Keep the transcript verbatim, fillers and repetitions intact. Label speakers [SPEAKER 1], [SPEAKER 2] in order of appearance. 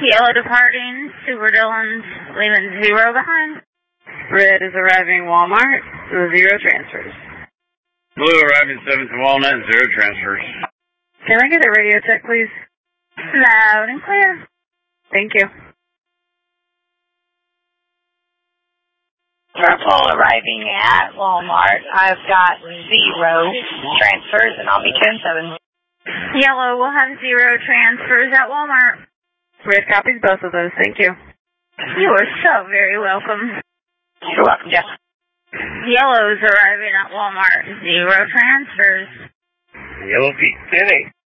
[SPEAKER 1] Yellow departing, Super Dillon's leaving zero behind.
[SPEAKER 2] Red is arriving Walmart, zero transfers.
[SPEAKER 3] Blue arriving seventh Walnut, zero transfers.
[SPEAKER 2] Can I get a radio check, please?
[SPEAKER 1] Loud and clear.
[SPEAKER 2] Thank you.
[SPEAKER 4] Purple arriving at Walmart. I've got zero transfers, and I'll be ten seven.
[SPEAKER 1] Yellow will have zero transfers at Walmart.
[SPEAKER 2] Red copies both of those. Thank you.
[SPEAKER 1] You are so very welcome.
[SPEAKER 4] You're welcome, Jeff.
[SPEAKER 1] Yellow's arriving at Walmart. Zero transfers.
[SPEAKER 3] Yellow Peak City.